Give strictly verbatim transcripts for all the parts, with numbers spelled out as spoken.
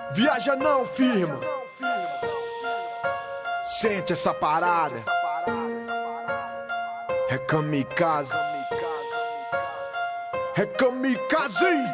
Viaja não, firma. Sente essa parada. É kamikaze. É kamikaze.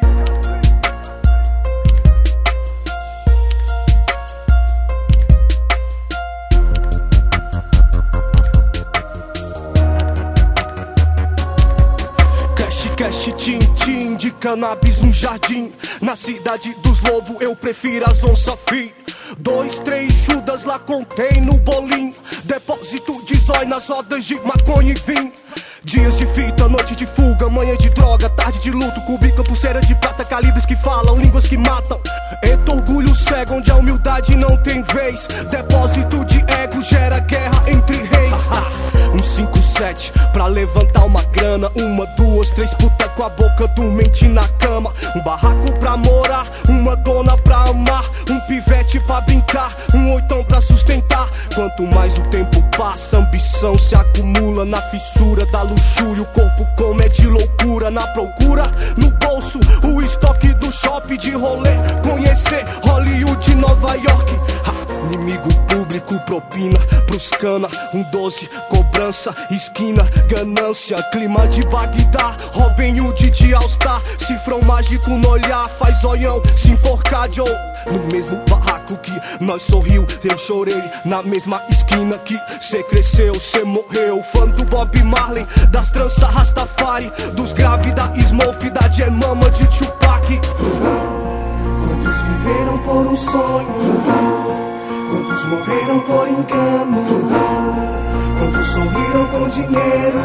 Cash, tim-tim de cannabis, um jardim. Na cidade dos lobos eu prefiro as onça fi. Dois, três Judas lá contém no bolim. Depósito de zói nas rodas de maconha e vinho. Dias de fita, noite de fuga, manhã de droga, tarde de luto, cubica, pulseira de prata, calibres que falam, línguas que matam. Eto orgulho cego onde a humildade não tem vez. Depósito de ego gera guerra entre reis. Um cinco sete pra levantar uma grana. Uma, duas, três puta com a boca dormente na cama. Um barraco pra morar, uma dona pra amar. Um pivete pra brincar, um oitão pra sustentar. Quanto mais o tempo passa, a ambição se acumula na fissura da luxúria. O corpo come de loucura na procura. No bolso, o estoque do shopping de rolê. Conhecer Hollywood, Nova York. Ha, inimigo público, propina pros cana. Um doze, cobrança, esquina, ganância. Clima de Bagdá, Robin Hood de All-Star. Cifrão mágico no olhar, faz olhão se enforcar de ou. No mesmo barraco que nós sorriu, eu chorei. Na mesma esquina que cê cresceu, cê morreu. Fã do Bob Marley, das tranças Rastafari. Dos graves da Smurf, da Gemama de Tupac. Quantos viveram por um sonho? Quantos morreram por engano? Quantos sorriram com dinheiro?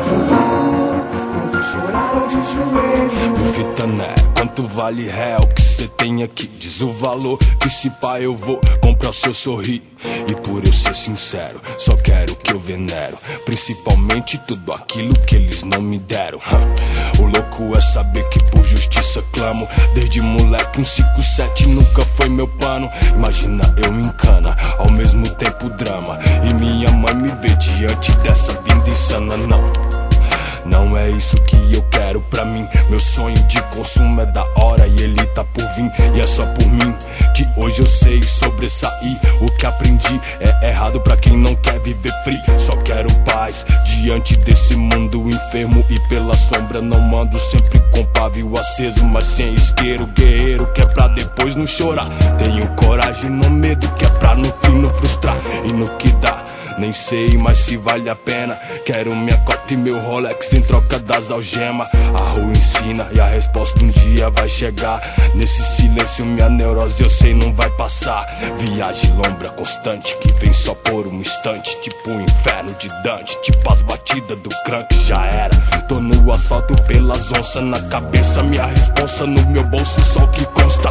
Quantos choraram de joelho? Meu fitané, quanto vale real que cê tem aqui? Diz o valor que se pá eu vou comprar o seu sorrir. E por eu ser sincero, só quero que eu venero, principalmente tudo aquilo que eles não me deram. O louco é saber que por justiça clamo. Desde moleque um cinco sete nunca foi meu plano. Imagina eu me encana, ao mesmo tempo drama. E minha mãe me vê diante dessa vinda insana. Não, não é isso que eu quero pra mim. Meu sonho de consumo é da hora e ele tá por vir. E é só por mim que hoje eu sei sobressair. O que aprendi é errado pra quem não quer viver free. Só quero paz diante desse mundo enfermo. E pela sombra não mando, sempre com pavio aceso, mas sem isqueiro. Guerreiro que é pra depois não chorar. Tenho coragem no medo que é pra no fim não frustrar. E no que dá, nem sei mais se vale a pena. Quero minha cota e meu Rolex em troca das algemas. A rua ensina e a resposta um dia vai chegar. Nesse silêncio minha neurose eu sei não vai passar. Viagem lombra constante que vem só por um instante. Tipo o inferno de Dante, tipo as batidas do crank, já era. Tô no asfalto pelas onças na cabeça. Minha responsa no meu bolso só o que consta.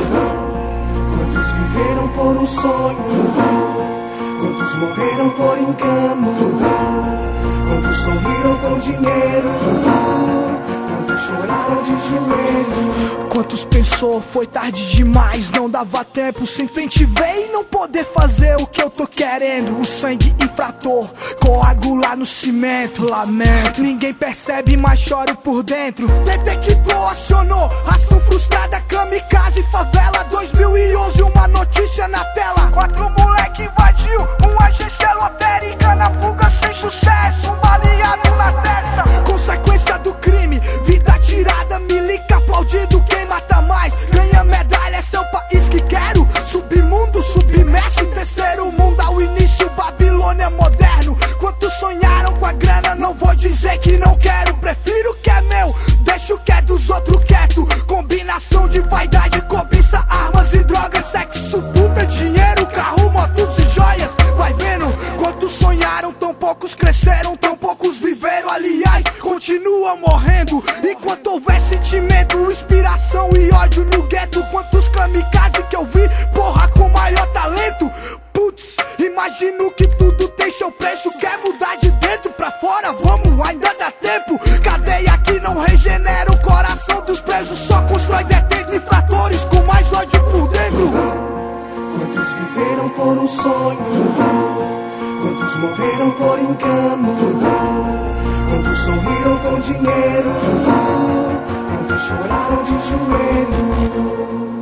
Quantos viveram por um sonho? Quantos morreram por engano? Quantos sorriram com dinheiro? Quantos choraram de joelho? Quantos pensou foi tarde demais? Não dava tempo, simplesmente ver e não poder fazer o que eu tô querendo. O sangue infrator, coagular no cimento. Lamento, ninguém percebe, mas choro por dentro. Detector acionou, ação frustrada, kamikaze, favela dois mil e onze, uma notícia na tela. Quatro moleque invadiu uma agência lotérica. Na fuga sem sucesso, um baleado na testa. Consequência do crime, vida tirada, milica aplaudido. Quem mata mais, ganha medalha, é seu país que quero. Submundo, submerso, terceiro mundo ao início, Babilônia moderno. Quantos sonharam com a grana, não vou dizer que não quero. Prefiro o que é meu, deixo o que é dos outros quieto. Combinação de vaidade, cobiça, armas e drogas. Sexo, puta, dinheiro, carro, motos e joias. Vai vendo, quantos sonharam, tão poucos cresceram, tão poucos viveram. Aliás, continuam morrendo. Enquanto houver sentimento, inspiração e ódio no gueto. Quantos kamikaze que eu vi, porra, com maior talento. Putz, imagino que tudo tem seu preço. Quer mudar de dentro pra fora? Vamos, ainda dá tempo. Cadeia que não regenera o coração dos presos. Só constrói detendo infratores com mais ódio por dentro. Quantos viveram por um sonho? Quantos morreram por engano? Quantos sorriram com dinheiro? Quantos choraram de joelho?